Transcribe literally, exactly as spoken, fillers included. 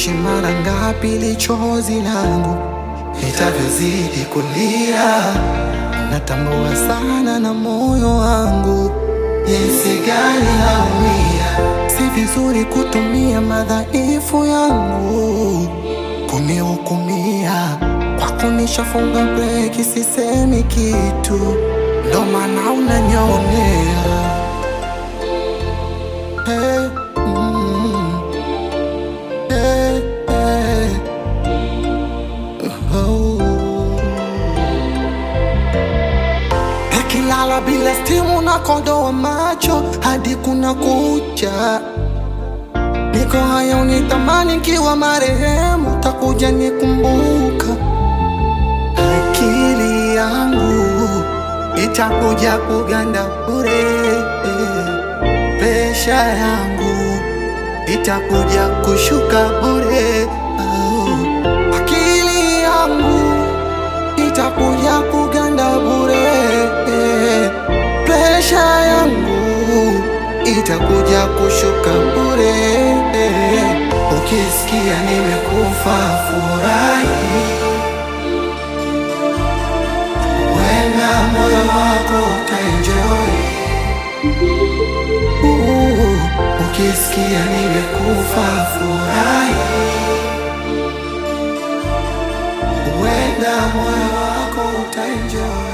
haijalishi mara ngapi lichozi langu itavyozidi kulia. Natambua sana na moyo wangu jinsi gani naumia. Si vizuri kutumia madhaifu yangu kunihukumia. Kwako nishafunga breki, sisemi kitu, ndo maana unanionea. Hey, mm, hey, hey. Oh. Nikilala bila stimu na kodoa macho hadi kuna kucha. Niko haya unitamani kiwa marehemu, takuja nikumbuka. Akili yangu itakuja kuganda bure. Presha yangu itakuja kushuka bure. Oh. Akili yangu itakuja kuganda bure. Presha yangu itakuja kushuka bure. Ukisikia nimekufa furahi, wena moyo wako utaenjoy. uh, Ukisikia nimekufa furahi, wena moyo wako utaenjoy.